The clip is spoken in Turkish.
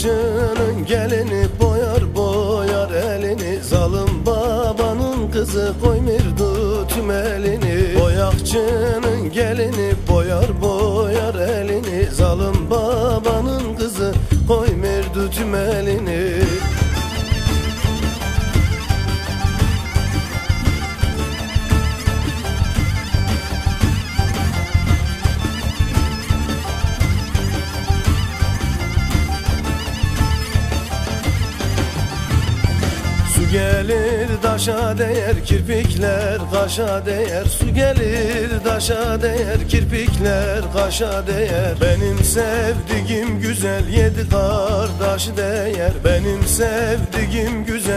Boyakçının gelini boyar boyar elini, zalim babanın kızı koymirdu tüm elini. Boyakçının gelini boyar boyar elini, zalim babanın kızı koymirdu tüm elini. Su gelir daşa değer, kirpikler kaşa değer. Su gelir daşa değer, kirpikler kaşa değer. Benim sevdiğim güzel yedi kardeş değer. Benim sevdiğim güzel